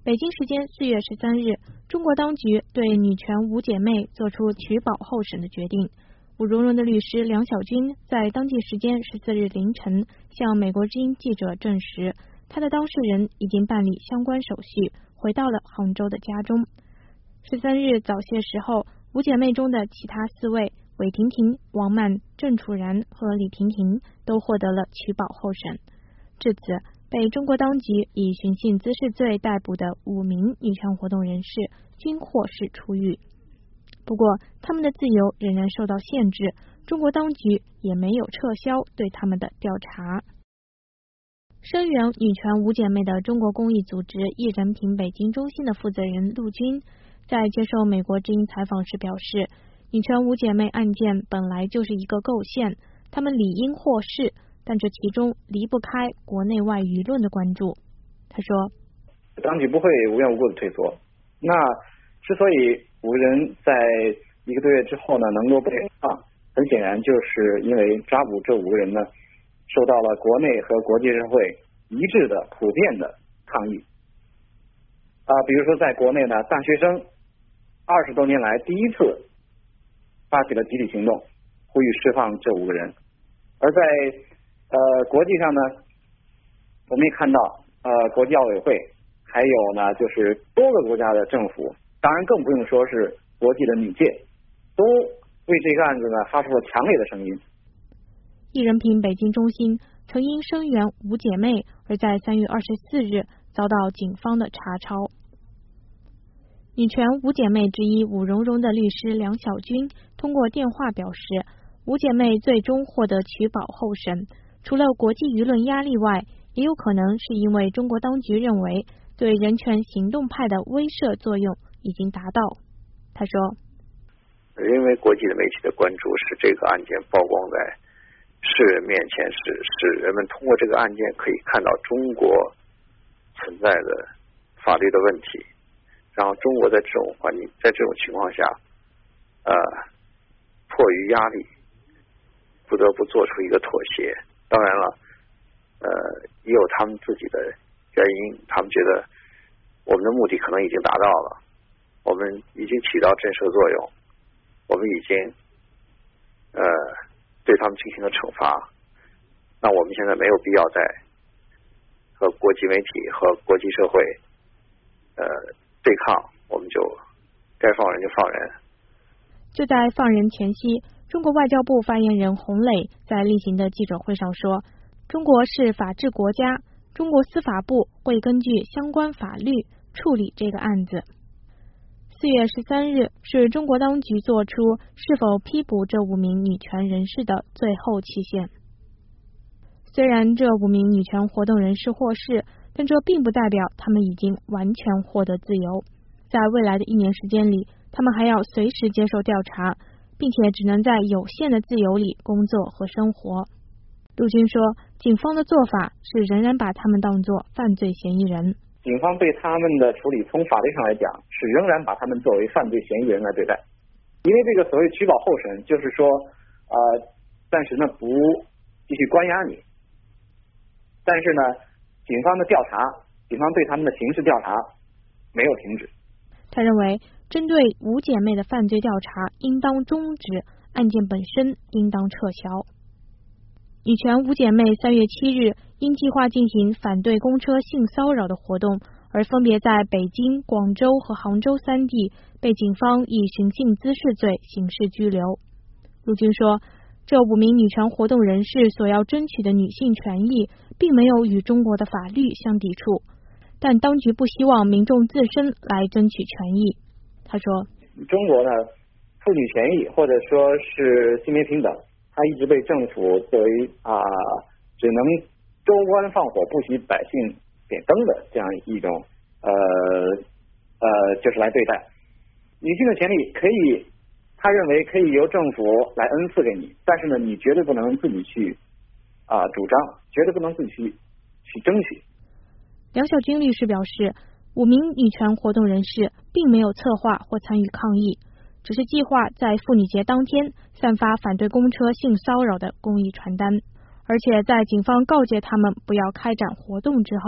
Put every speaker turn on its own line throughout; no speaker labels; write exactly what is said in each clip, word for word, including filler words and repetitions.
北京时间四月十三日，中国当局对女权五姐妹作出取保候审的决定。武荣荣的律师梁小军在当地时间十四日凌晨向美国之音记者证实，他的当事人已经办理相关手续，回到了杭州的家中。十三日早些时候，五姐妹中的其他四位韦婷婷、王曼、郑楚然和李婷婷都获得了取保候审。至此，被中国当局以寻衅滋事罪逮捕的五名女权活动人士均获释出狱。不过，他们的自由仍然受到限制，中国当局也没有撤销对他们的调查。声援女权五姐妹的中国公益组织艺人品北京中心的负责人陆军在接受美国之音采访时表示，女权五姐妹案件本来就是一个构陷，她们理应获释，但这其中离不开国内外舆论的关注。他说，
当局不会无缘无故的退缩，那之所以五人在一个多月之后呢能够被放，很显然就是因为抓捕这五个人呢受到了国内和国际社会一致的普遍的抗议啊，比如说在国内呢，大学生二十多年来第一次发起了集体行动，呼吁释放这五个人。而在呃国际上呢，我们也看到呃国际奥委会，还有呢就是多个国家的政府，当然更不用说是国际的女界，都为这个案子呢发出了强烈的声音。
艺人品北京中心曾因声援五姐妹而在三月二十四日遭到警方的查抄。女权五姐妹之一武荣荣的律师梁小军通过电话表示，五姐妹最终获得取保候审，除了国际舆论压力外，也有可能是因为中国当局认为对人权行动派的威慑作用已经达到。他说，
因为国际的媒体的关注使这个案件曝光在世人面前，使使人们通过这个案件可以看到中国存在的法律的问题，然后中国在这种环境，在这种情况下，呃，迫于压力，不得不做出一个妥协。当然了，呃，也有他们自己的原因，他们觉得我们的目的可能已经达到了，我们已经起到震慑作用，我们已经呃对他们进行了惩罚，那我们现在没有必要再和国际媒体和国际社会呃对抗，我们就该放人就放人。
就在放人前夕，中国外交部发言人洪磊在例行的记者会上说，中国是法治国家，中国司法部会根据相关法律处理这个案子。四月十三日是中国当局做出是否批捕这五名女权人士的最后期限。虽然这五名女权活动人士获释，但这并不代表他们已经完全获得自由。在未来的一年时间里，他们还要随时接受调查，并且只能在有限的自由里工作和生活。陆军说，警方的做法是仍然把他们当作犯罪嫌疑人。
警方对他们的处理，从法律上来讲，是仍然把他们作为犯罪嫌疑人来对待。因为这个所谓取保候审，就是说，呃，暂时呢不继续关押你，但是呢，警方的调查，警方对他们的刑事调查没有停止。
他认为，针对五姐妹的犯罪调查应当终止，案件本身应当撤销。女权五姐妹三月七日因计划进行反对公车性骚扰的活动，而分别在北京、广州和杭州三地被警方以寻衅滋事罪刑事拘留。陆军说，这五名女权活动人士所要争取的女性权益，并没有与中国的法律相抵触，但当局不希望民众自身来争取权益。他说，
中国呢，妇女权益或者说是性别平等，它一直被政府作为啊、呃、只能州官放火不许百姓点灯的这样一种呃呃就是来对待。女性的权利可以，他认为可以由政府来恩赐给你，但是呢，你绝对不能自己去啊、呃、主张，绝对不能自己去去争取。
梁小军律师表示，五名女权活动人士并没有策划或参与抗议，只是计划在妇女节当天散发反对公车性骚扰的公益传单，而且在警方告诫他们不要开展活动之后，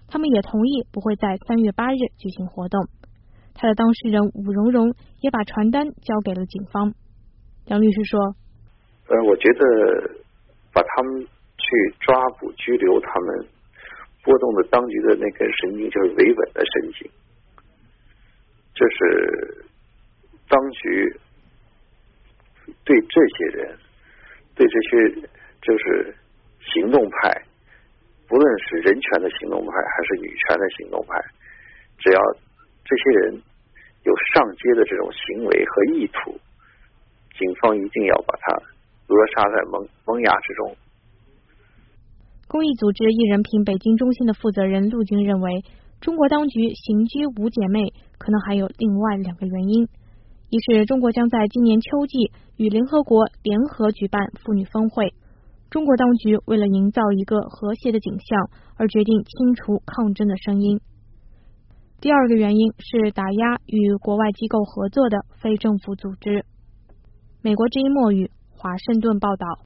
他们也同意不会在三月八日举行活动。他的当事人武荣荣也把传单交给了警方。梁律师说：
呃，我觉得把他们去抓捕拘留他们，拨动的当局的那根神经就是维稳的神经，就是当局对这些人，对这些就是行动派，不论是人权的行动派还是女权的行动派，只要这些人有上街的这种行为和意图，警方一定要把他扼杀在萌萌芽之中。
公益组织一人评北京中心的负责人陆军认为，中国当局刑拘五姐妹可能还有另外两个原因。一是中国将在今年秋季与联合国联合举办妇女峰会，中国当局为了营造一个和谐的景象而决定清除抗争的声音。第二个原因是打压与国外机构合作的非政府组织。美国之音墨语华盛顿报道。